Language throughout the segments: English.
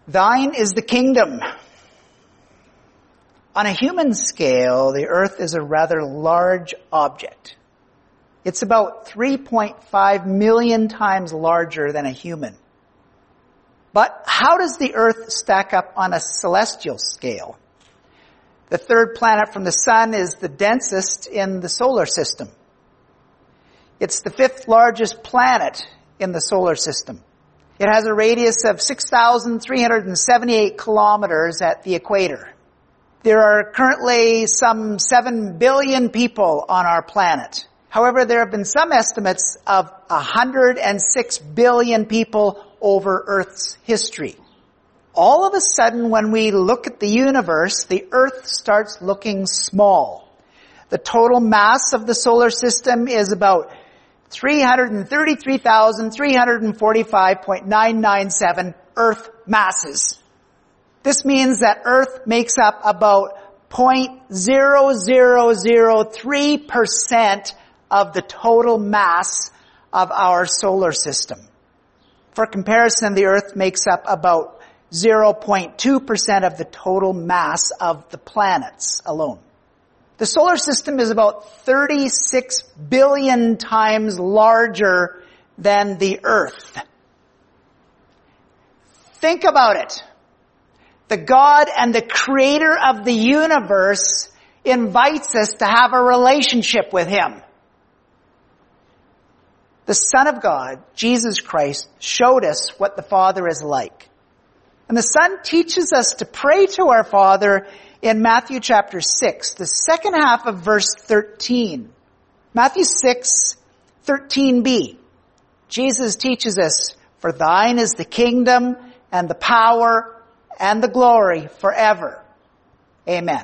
Thine is the kingdom. On a human scale, the earth is a rather large object. It's about 3.5 million times larger than a human. But how does the earth stack up on a celestial scale? The third planet from the sun is the densest in the solar system. It's the fifth largest planet in the solar system. It has a radius of 6,378 kilometers at the equator. There are currently some 7 billion people on our planet. However, there have been some estimates of 106 billion people over Earth's history. All of a sudden, when we look at the universe, the Earth starts looking small. The total mass of the solar system is about 333,345.997 Earth masses. This means that Earth makes up about 0.0003% of the total mass of our solar system. For comparison, the Earth makes up about 0.2% of the total mass of the planets alone. The solar system is about 36 billion times larger than the Earth. Think about it. The God and the creator of the universe invites us to have a relationship with Him. The Son of God, Jesus Christ, showed us what the Father is like. And the Son teaches us to pray to our Father in Matthew chapter 6, the second half of verse 13. Matthew 6, 13b. Jesus teaches us, "For thine is the kingdom and the power and the glory forever. Amen."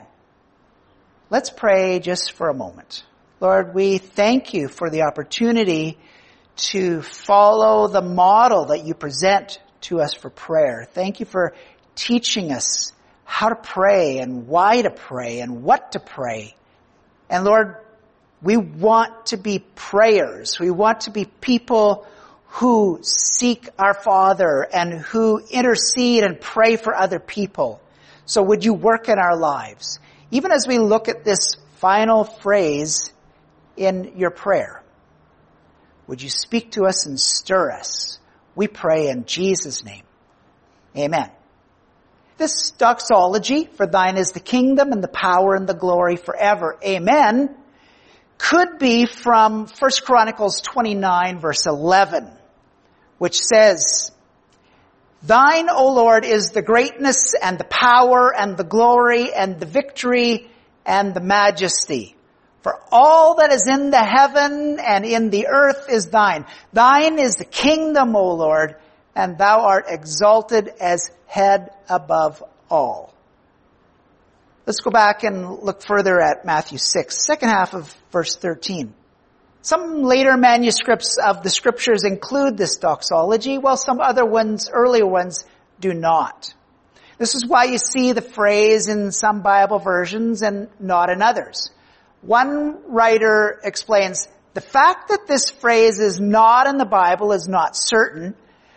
Let's pray just for a moment. Lord, we thank you for the opportunity to follow the model that you present to us for prayer. Thank you for teaching us how to pray and why to pray and what to pray. And Lord, we want to be prayers. We want to be people who seek our Father and who intercede and pray for other people. So would you work in our lives? Even as we look at this final phrase in your prayer, would you speak to us and stir us? We pray in Jesus' name. Amen. This doxology, "For thine is the kingdom and the power and the glory forever. Amen," could be from 1 Chronicles 29 verse 11, which says, "Thine, O Lord, is the greatness and the power and the glory and the victory and the majesty. For all that is in the heaven and in the earth is thine. Thine is the kingdom, O Lord, and thou art exalted as head above all." Let's go back and look further at Matthew 6, second half of verse 13. Some later manuscripts of the scriptures include this doxology, while some other ones, earlier ones, do not. This is why you see the phrase in some Bible versions and not in others. One writer explains, the fact that this phrase is not in the Bible is not certain.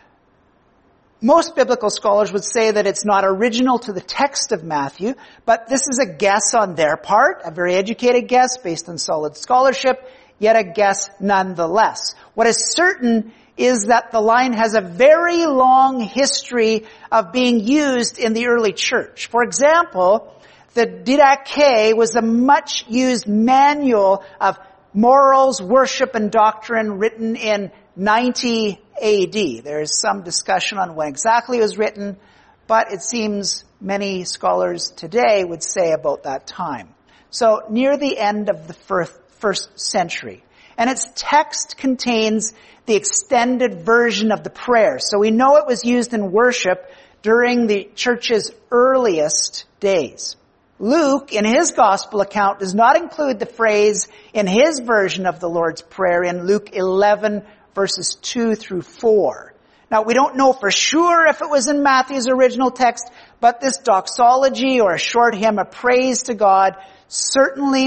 Most biblical scholars would say that it's not original to the text of Matthew, but this is a guess on their part, a very educated guess based on solid scholarship, yet a guess nonetheless. What is certain is that the line has a very long history of being used in the early church. For example, the Didache was a much used manual of morals, worship, and doctrine written in 90 AD. There is some discussion on when exactly it was written, but it seems many scholars today would say about that time. So near the end of the first century. And its text contains the extended version of the prayer. So we know it was used in worship during the church's earliest days. Luke, in his gospel account, does not include the phrase in his version of the Lord's Prayer in Luke 11, verses 2 through 4. Now, we don't know for sure if it was in Matthew's original text, but this doxology, or a short hymn of praise to God, certainly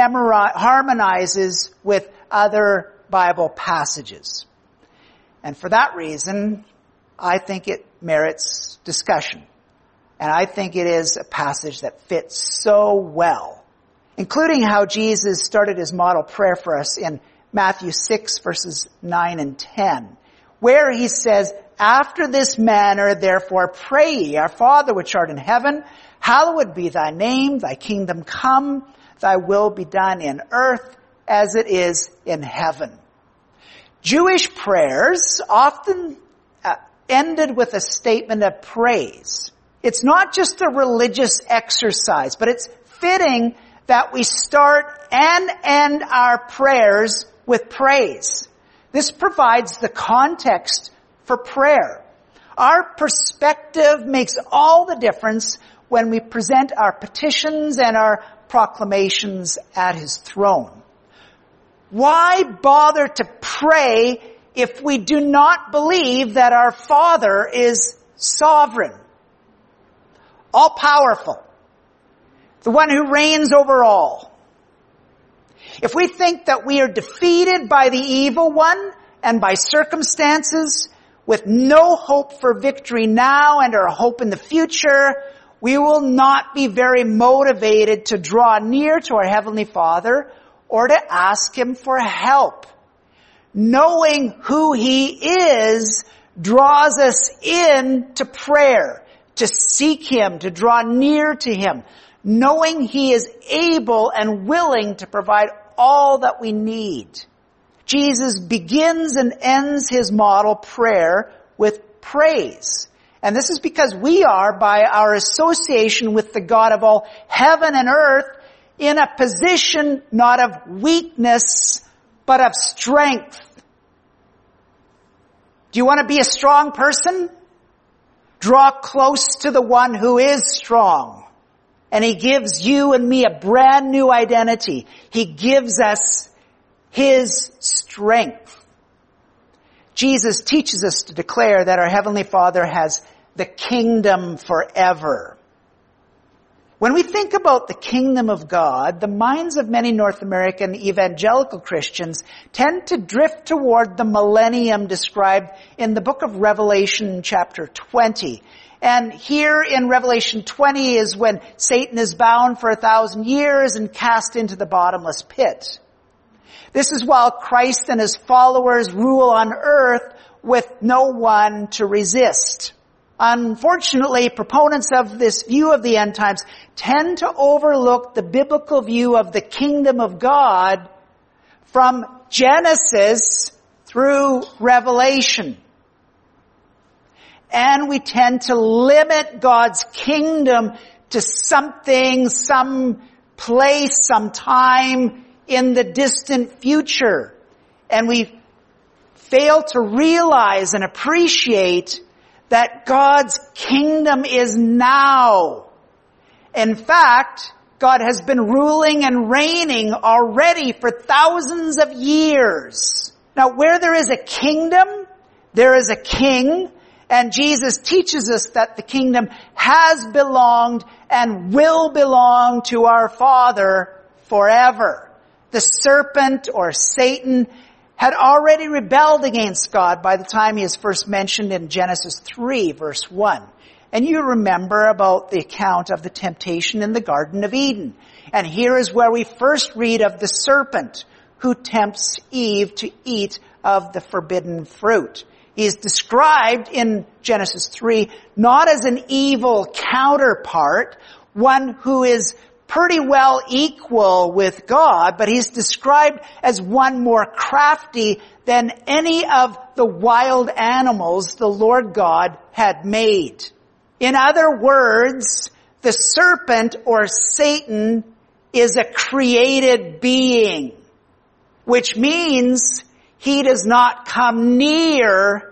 harmonizes with other Bible passages. And for that reason, I think it merits discussion. And I think it is a passage that fits so well, including how Jesus started his model prayer for us in Matthew 6 verses 9 and 10, where he says, "After this manner, therefore, pray ye, Our Father which art in heaven, hallowed be thy name, thy kingdom come, thy will be done in earth as it is in heaven." Jewish prayers often ended with a statement of praise. It's not just a religious exercise, but it's fitting that we start and end our prayers with praise. This provides the context for prayer. Our perspective makes all the difference when we present our petitions and our proclamations at his throne. Why bother to pray if we do not believe that our Father is sovereign, all-powerful, the one who reigns over all? If we think that we are defeated by the evil one and by circumstances with no hope for victory now and our hope in the future, we will not be very motivated to draw near to our Heavenly Father or to ask him for help. Knowing who he is draws us in to prayer, to seek him, to draw near to him, knowing he is able and willing to provide all that we need. Jesus begins and ends his model prayer with praise. And this is because we are, by our association with the God of all heaven and earth, in a position not of weakness, but of strength. Do you want to be a strong person? Draw close to the one who is strong. And he gives you and me a brand new identity. He gives us his strength. Jesus teaches us to declare that our Heavenly Father has the kingdom forever. When we think about the kingdom of God, the minds of many North American evangelical Christians tend to drift toward the millennium described in the book of Revelation chapter 20. And here in Revelation 20 is when Satan is bound for 1,000 years and cast into the bottomless pit. This is while Christ and his followers rule on earth with no one to resist. Unfortunately, proponents of this view of the end times tend to overlook the biblical view of the kingdom of God from Genesis through Revelation. And we tend to limit God's kingdom to something, some place, some time in the distant future. And we fail to realize and appreciate that God's kingdom is now. In fact, God has been ruling and reigning already for thousands of years. Now, where there is a kingdom, there is a king. And Jesus teaches us that the kingdom has belonged and will belong to our Father forever. The serpent, or Satan, had already rebelled against God by the time he is first mentioned in Genesis 3, verse 1. And you remember about the account of the temptation in the Garden of Eden. And here is where we first read of the serpent who tempts Eve to eat of the forbidden fruit. He is described in Genesis 3 not as an evil counterpart, one who is pretty well equal with God, but he's described as one more crafty than any of the wild animals the Lord God had made. In other words, the serpent, or Satan, is a created being, which means he does not come near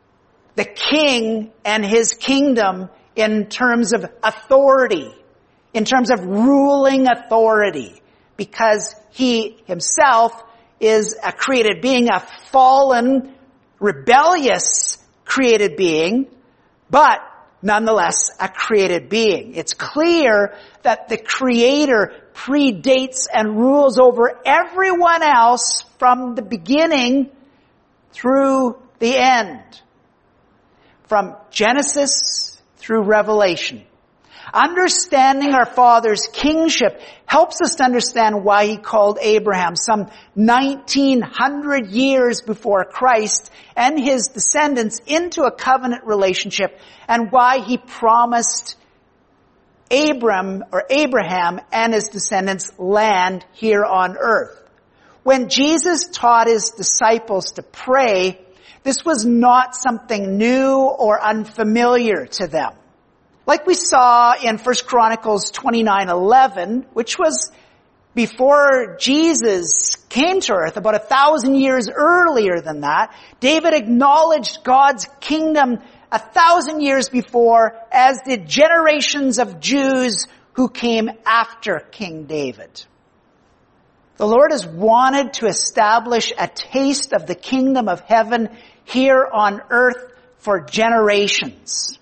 the king and his kingdom in terms of authority, in terms of ruling authority, because he himself is a created being, a fallen, rebellious created being, but nonetheless a created being. It's clear that the Creator predates and rules over everyone else from the beginning through the end. From Genesis through revelation. Understanding our Father's kingship helps us to understand why he called Abraham some 1900 years before Christ and his descendants into a covenant relationship, and why he promised Abraham and his descendants land here on earth. When Jesus taught his disciples to pray, this was not something new or unfamiliar to them. Like we saw in 1 Chronicles 29:11, which was before Jesus came to earth, about 1,000 years earlier than that, David acknowledged God's kingdom 1,000 years before, as did generations of Jews who came after King David. The Lord has wanted to establish a taste of the kingdom of heaven here on earth for generations.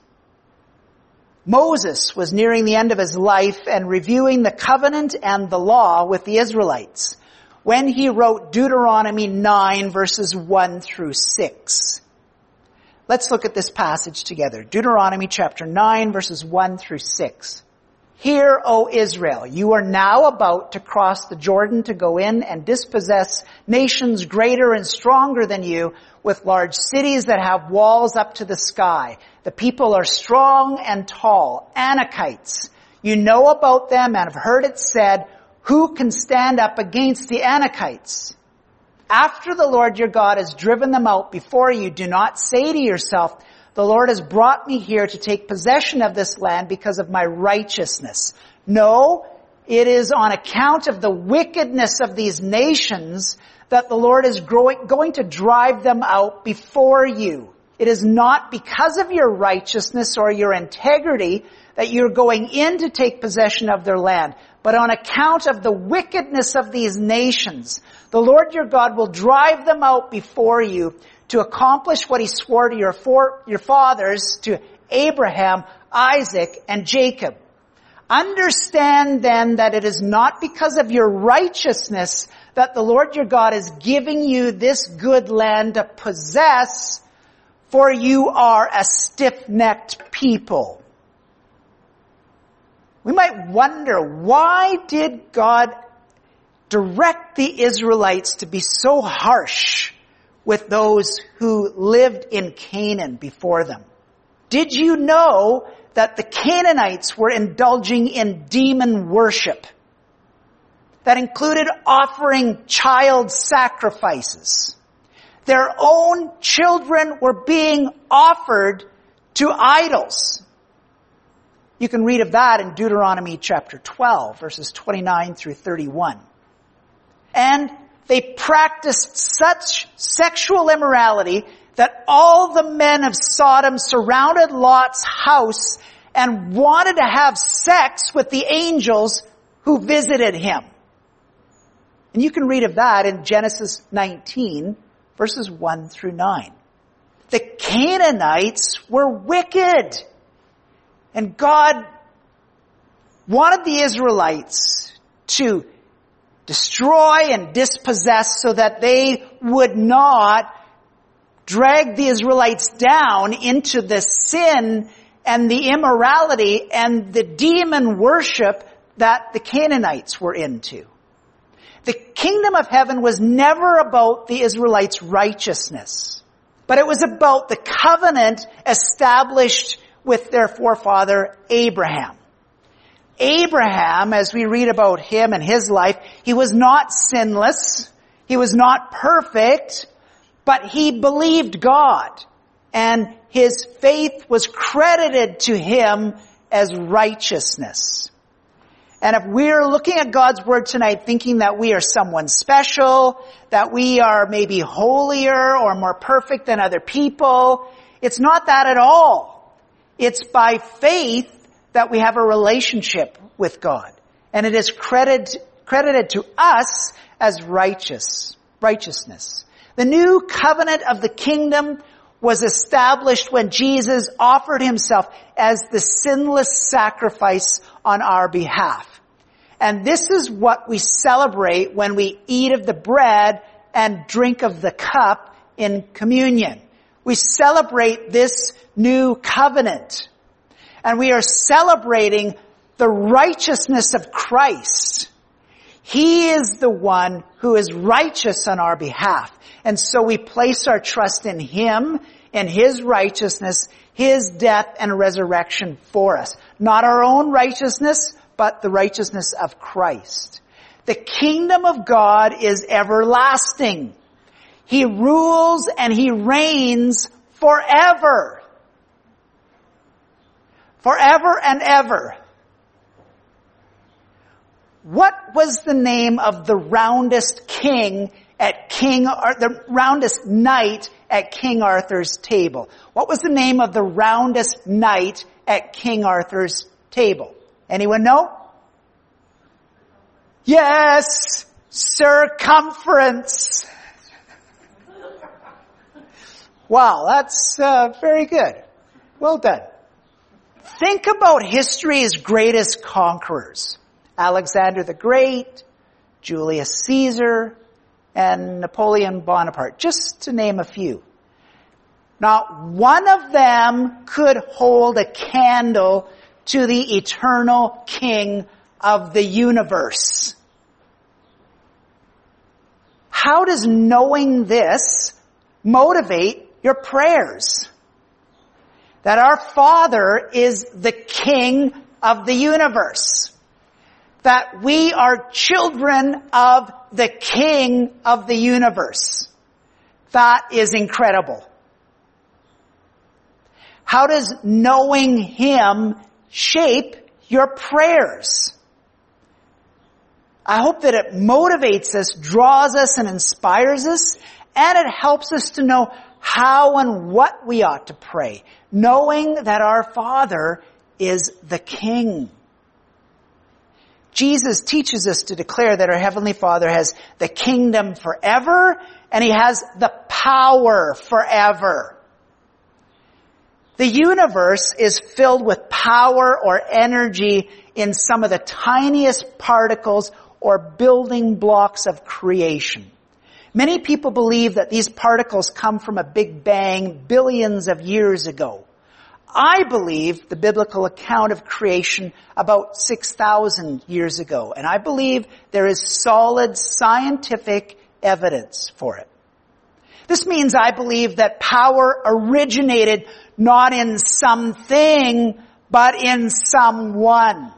Moses was nearing the end of his life and reviewing the covenant and the law with the Israelites when he wrote Deuteronomy 9 verses 1 through 6. Let's look at this passage together. Deuteronomy chapter 9 verses 1 through 6. Hear, O Israel, you are now about to cross the Jordan to go in and dispossess nations greater and stronger than you, with large cities that have walls up to the sky. The people are strong and tall, Anakites. You know about them and have heard it said, who can stand up against the Anakites? After the Lord your God has driven them out before you, do not say to yourself, the Lord has brought me here to take possession of this land because of my righteousness. No, it is on account of the wickedness of these nations that the Lord is going to drive them out before you. It is not because of your righteousness or your integrity that you're going in to take possession of their land, but on account of the wickedness of these nations. The Lord your God will drive them out before you to accomplish what he swore to your fathers, to Abraham, Isaac, and Jacob. Understand then that it is not because of your righteousness that the Lord your God is giving you this good land to possess, for you are a stiff-necked people. We might wonder, why did God direct the Israelites to be so harsh with those who lived in Canaan before them? Did you know that the Canaanites were indulging in demon worship that included offering child sacrifices? Their own children were being offered to idols. You can read of that in Deuteronomy chapter 12, verses 29 through 31. And they practiced such sexual immorality that all the men of Sodom surrounded Lot's house and wanted to have sex with the angels who visited him. And you can read of that in Genesis 19, verses 1 through 9. The Canaanites were wicked. And God wanted the Israelites to destroy and dispossess so that they would not drag the Israelites down into the sin and the immorality and the demon worship that the Canaanites were into. The kingdom of heaven was never about the Israelites' righteousness, but it was about the covenant established with their forefather Abraham. Abraham, as we read about him and his life, he was not sinless, he was not perfect, but he believed God, and his faith was credited to him as righteousness. And if we're looking at God's word tonight thinking that we are someone special, that we are maybe holier or more perfect than other people, it's not that at all. It's by faith that we have a relationship with God. And it is credited to us as righteousness. The new covenant of the kingdom was established when Jesus offered himself as the sinless sacrifice on our behalf. And this is what we celebrate when we eat of the bread and drink of the cup in communion. We celebrate this new covenant. And we are celebrating the righteousness of Christ. He is the one who is righteous on our behalf. And so we place our trust in Him, in His righteousness, His death and resurrection for us. Not our own righteousness, but the righteousness of Christ. The kingdom of God is everlasting. He rules and He reigns forever. Forever and ever. What was the name of the roundest king at the roundest knight at King Arthur's table? What was the name of the roundest knight at King Arthur's table? Anyone know? Yes, circumference. Wow, that's very good. Well done. Think about history's greatest conquerors. Alexander the Great, Julius Caesar, and Napoleon Bonaparte, just to name a few. Not one of them could hold a candle to the eternal King of the universe. How does knowing this motivate your prayers? That our Father is the King of the universe. That we are children of the King of the universe. That is incredible. How does knowing Him shape your prayers? I hope that it motivates us, draws us, and inspires us, and it helps us to know how and what we ought to pray, knowing that our Father is the King. Jesus teaches us to declare that our Heavenly Father has the kingdom forever, and He has the power forever. The universe is filled with power or energy in some of the tiniest particles or building blocks of creation. Many people believe that these particles come from a big bang billions of years ago. I believe the biblical account of creation about 6,000 years ago, and I believe there is solid scientific evidence for it. This means I believe that power originated not in something, but in someone.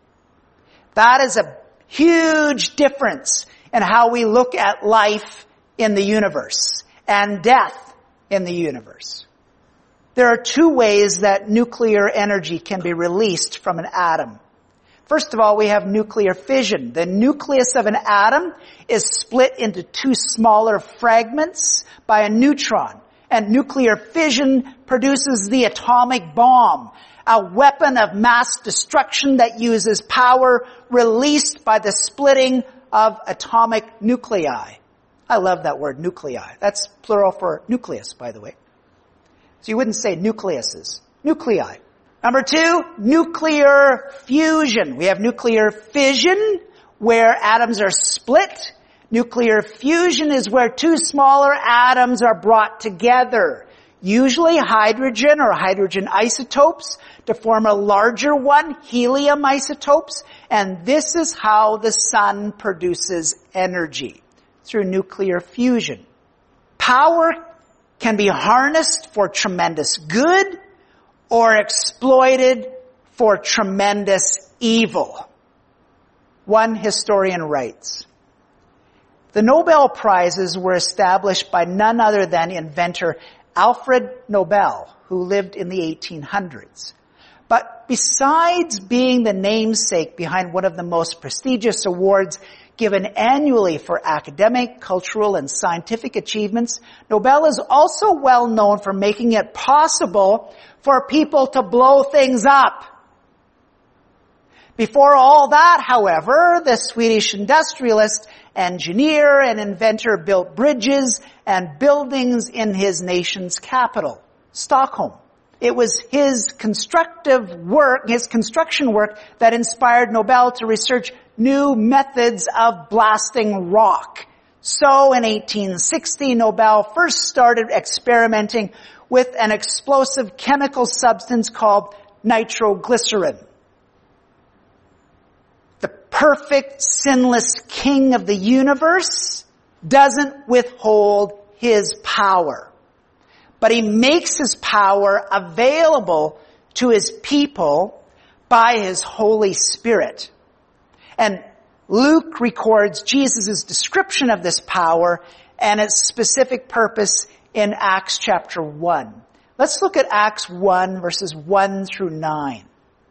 That is a huge difference in how we look at life in the universe and death in the universe. There are two ways that nuclear energy can be released from an atom. First of all, we have nuclear fission. The nucleus of an atom is split into two smaller fragments by a neutron. And nuclear fission produces the atomic bomb, a weapon of mass destruction that uses power released by the splitting of atomic nuclei. I love that word, nuclei. That's plural for nucleus, by the way. So you wouldn't say nucleuses. Nuclei. Number two, nuclear fusion. We have nuclear fission, where atoms are split. Nuclear fusion is where two smaller atoms are brought together, usually hydrogen or hydrogen isotopes, to form a larger one, helium isotopes. And this is how the sun produces energy, through nuclear fusion. Power can be harnessed for tremendous good or exploited for tremendous evil. One historian writes, "The Nobel Prizes were established by none other than inventor Alfred Nobel, who lived in the 1800s. But besides being the namesake behind one of the most prestigious awards given annually for academic, cultural, and scientific achievements, Nobel is also well known for making it possible for people to blow things up. Before all that, however, the Swedish industrialist, engineer, and inventor built bridges and buildings in his nation's capital, Stockholm. It was his construction work that inspired Nobel to research new methods of blasting rock. So in 1860, Nobel first started experimenting with an explosive chemical substance called nitroglycerin. The perfect, sinless King of the universe doesn't withhold his power, but he makes his power available to his people by his Holy Spirit. And Luke records Jesus' description of this power and its specific purpose in Acts chapter 1. Let's look at Acts 1 verses 1 through 9.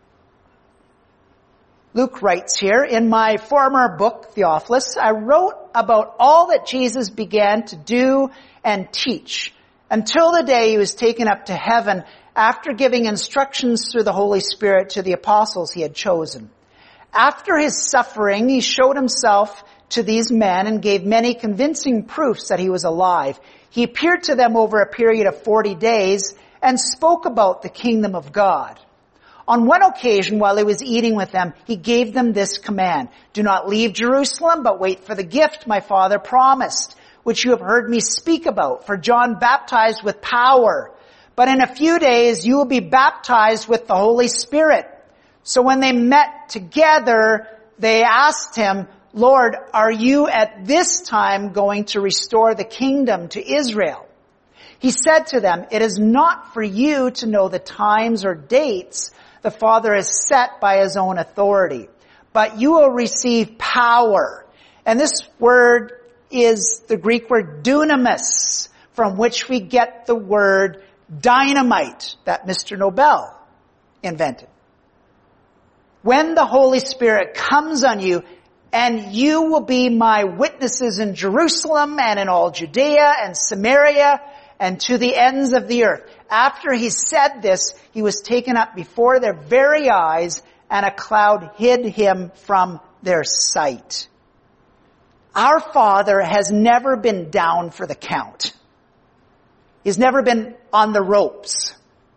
Luke writes here, "In my former book, Theophilus, I wrote about all that Jesus began to do and teach until the day he was taken up to heaven after giving instructions through the Holy Spirit to the apostles he had chosen. After his suffering, he showed himself to these men and gave many convincing proofs that he was alive. He appeared to them over a period of 40 days and spoke about the kingdom of God. On one occasion, while he was eating with them, he gave them this command: 'Do not leave Jerusalem, but wait for the gift my Father promised, which you have heard me speak about. For John baptized with power, but in a few days you will be baptized with the Holy Spirit.' So when they met together, they asked him, 'Lord, are you at this time going to restore the kingdom to Israel?' He said to them, 'It is not for you to know the times or dates the Father has set by his own authority, but you will receive power.'" And this word is the Greek word dunamis, from which we get the word dynamite that Mr. Nobel invented. "When the Holy Spirit comes on you, and you will be my witnesses in Jerusalem and in all Judea and Samaria and to the ends of the earth." After he said this, he was taken up before their very eyes, and a cloud hid him from their sight. Our Father has never been down for the count. He's never been on the ropes.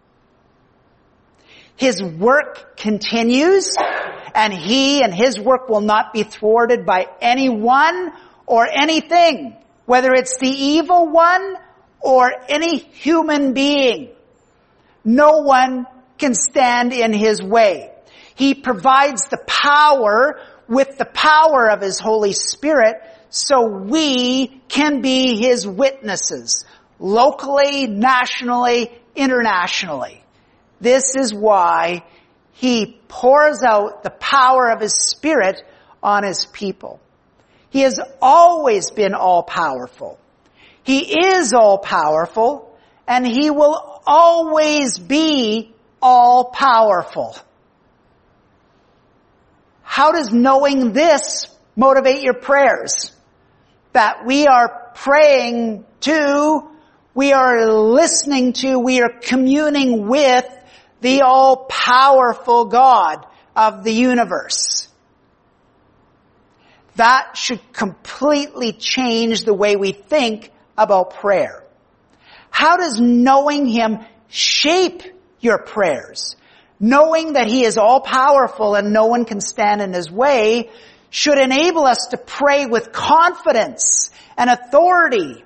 His work continues, and he and his work will not be thwarted by anyone or anything, whether it's the evil one or any human being. No one can stand in his way. He provides the power with the power of his Holy Spirit so we can be his witnesses, locally, nationally, internationally. This is why he pours out the power of his Spirit on his people. He has always been all-powerful. He is all-powerful, and he will always be all-powerful. How does knowing this motivate your prayers? That we are praying to, we are listening to, we are communing with the all-powerful God of the universe. That should completely change the way we think about prayer. How does knowing him shape your prayers? Knowing that he is all-powerful and no one can stand in his way should enable us to pray with confidence and authority.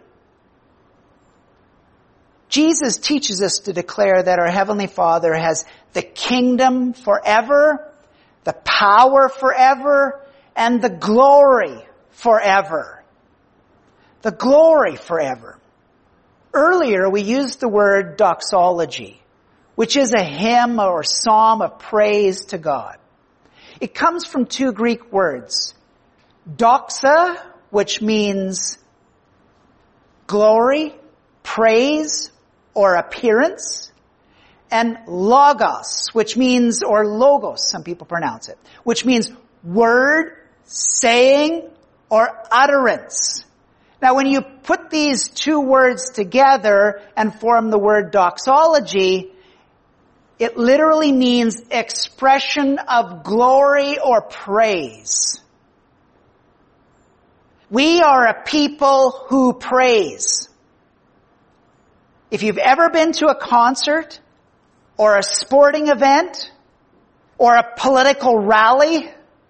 Jesus teaches us to declare that our Heavenly Father has the kingdom forever, the power forever, and the glory forever. The glory forever. Earlier we used the word doxology, which is a hymn or psalm of praise to God. It comes from two Greek words. Doxa, which means glory, praise, or appearance, and logos, which means, or logos, some people pronounce it, which means word, saying, or utterance. Now when you put these two words together and form the word doxology, it literally means expression of glory or praise. We are a people who praise. If you've ever been to a concert or a sporting event or a political rally,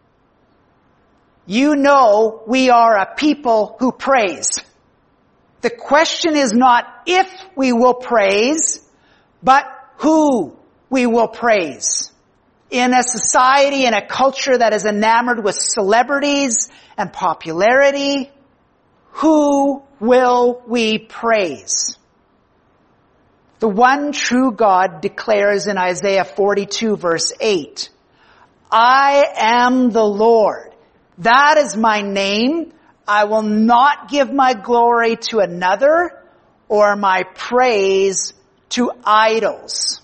you know we are a people who praise. The question is not if we will praise, but who we will praise. In a society, in a culture that is enamored with celebrities and popularity, who will we praise? The one true God declares in Isaiah 42 verse 8, I am the Lord. That is my name. I will not give my glory to another or my praise to idols.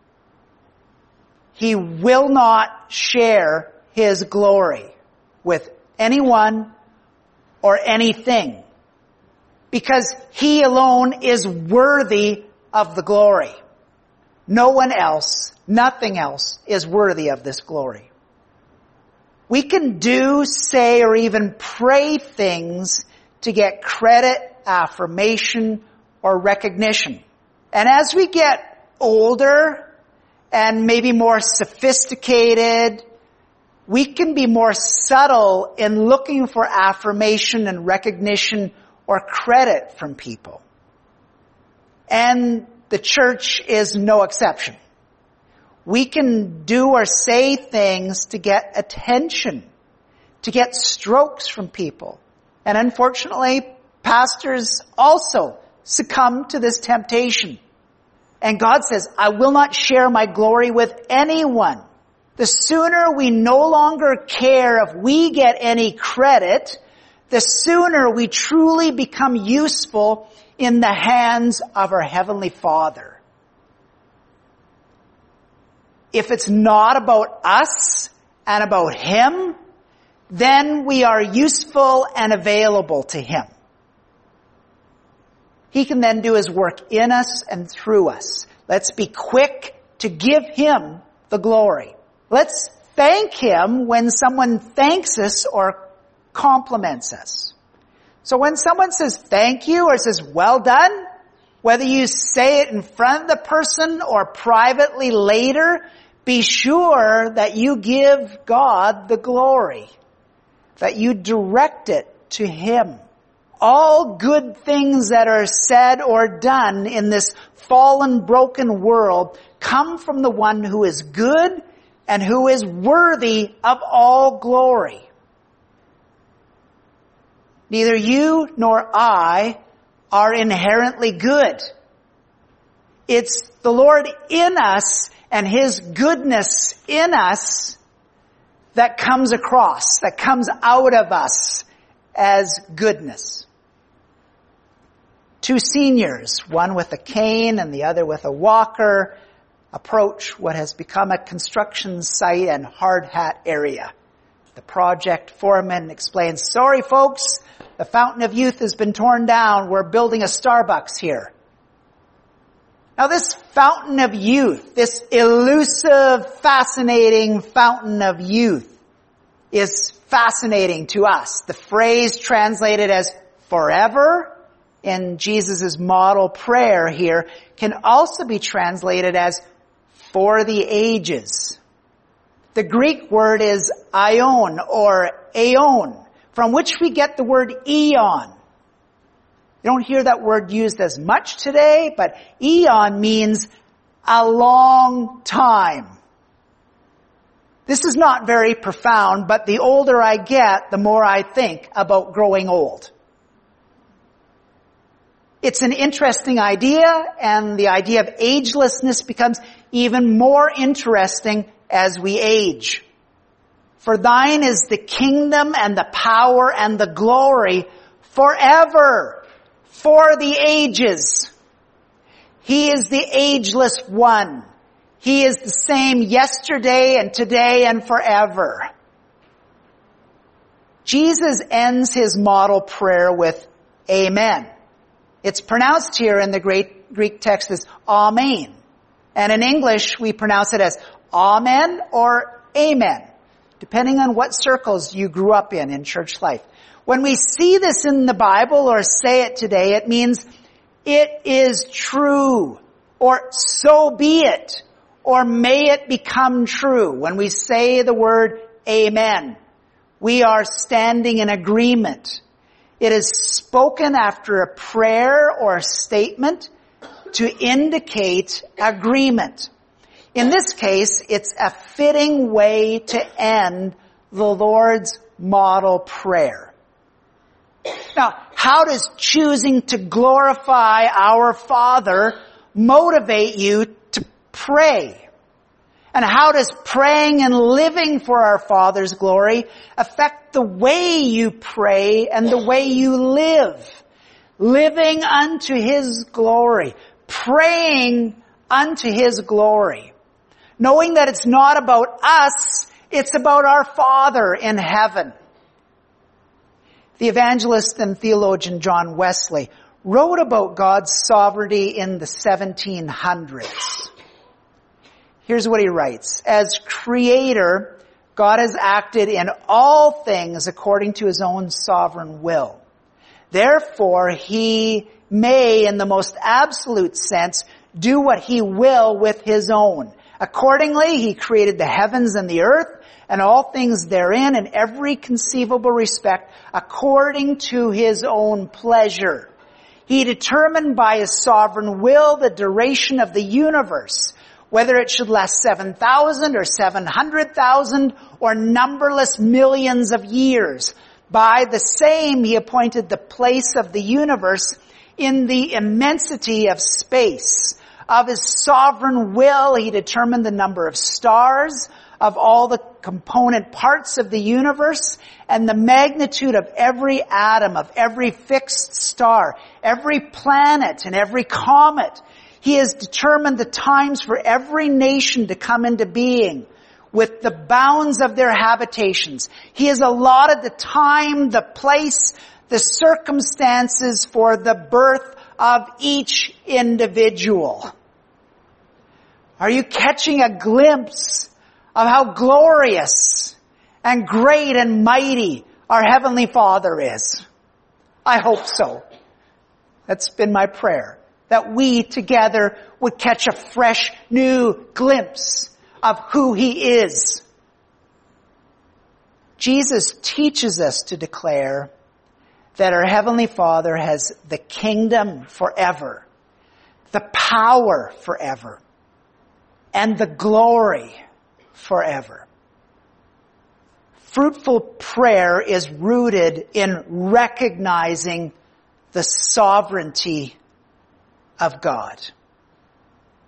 He will not share his glory with anyone or anything because he alone is worthy of the glory. No one else, nothing else is worthy of this glory. We can do, say, or even pray things to get credit, affirmation, or recognition. And as we get older and maybe more sophisticated, we can be more subtle in looking for affirmation and recognition or credit from people. And the church is no exception. We can do or say things to get attention, to get strokes from people. And unfortunately, pastors also succumb to this temptation. And God says, I will not share my glory with anyone. The sooner we no longer care if we get any credit, the sooner we truly become useful in the hands of our Heavenly Father. If it's not about us and about Him, then we are useful and available to Him. He can then do His work in us and through us. Let's be quick to give Him the glory. Let's thank Him when someone thanks us or compliments us. So when someone says thank you or says well done, whether you say it in front of the person or privately later, be sure that you give God the glory, that you direct it to Him. All good things that are said or done in this fallen, broken world come from the one who is good and who is worthy of all glory. Neither you nor I are inherently good. It's the Lord in us and His goodness in us that comes across, that comes out of us as goodness. Two seniors, one with a cane and the other with a walker, approach what has become a construction site and hard hat area. The project foreman explains, sorry folks, the Fountain of Youth has been torn down. We're building a Starbucks here. Now this Fountain of Youth, this elusive, fascinating Fountain of Youth is fascinating to us. The phrase translated as forever in Jesus' model prayer here can also be translated as for the ages. The Greek word is aion or aeon, from which we get the word eon. You don't hear that word used as much today, but eon means a long time. This is not very profound, but the older I get, the more I think about growing old. It's an interesting idea, and the idea of agelessness becomes even more interesting as we age. For thine is the kingdom and the power and the glory forever, for the ages. He is the ageless one. He is the same yesterday and today and forever. Jesus ends his model prayer with Amen. It's pronounced here in the Greek text as Amen. And in English, we pronounce it as Amen or Amen, depending on what circles you grew up in church life. When we see this in the Bible or say it today, it means it is true, or so be it, or may it become true. When we say the word Amen, we are standing in agreement. It is spoken after a prayer or a statement to indicate agreement. In this case, it's a fitting way to end the Lord's model prayer. Now, how does choosing to glorify our Father motivate you to pray? And how does praying and living for our Father's glory affect the way you pray and the way you live? Living unto His glory. Praying unto His glory. Knowing that it's not about us, it's about our Father in heaven. The evangelist and theologian John Wesley wrote about God's sovereignty in the 1700s. Here's what he writes. As Creator, God has acted in all things according to His own sovereign will. Therefore, He may, in the most absolute sense, do what He will with His own. Accordingly, He created the heavens and the earth and all things therein in every conceivable respect according to His own pleasure. He determined by His sovereign will the duration of the universe, whether it should last 7,000 or 700,000 or numberless millions of years. By the same, He appointed the place of the universe in the immensity of space. Of His sovereign will, He determined the number of stars, of all the component parts of the universe, and the magnitude of every atom, of every fixed star, every planet, and every comet. He has determined the times for every nation to come into being, with the bounds of their habitations. He has allotted the time, the place, the circumstances for the birth of each individual. Are you catching a glimpse of how glorious and great and mighty our Heavenly Father is? I hope so. That's been my prayer, that we together would catch a fresh new glimpse of who He is. Jesus teaches us to declare that our Heavenly Father has the kingdom forever, the power forever, and the glory forever. Fruitful prayer is rooted in recognizing the sovereignty of God.